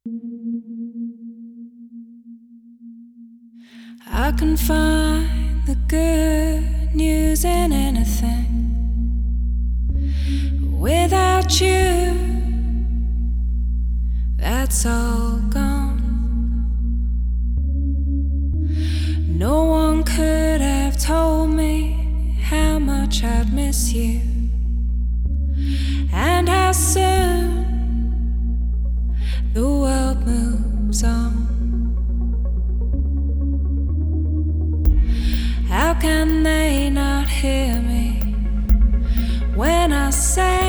I can find the good news in anything. Without you, that's all gone. No one could have told me how much I'd miss you and how soon the world moves on. How can they not hear me when I say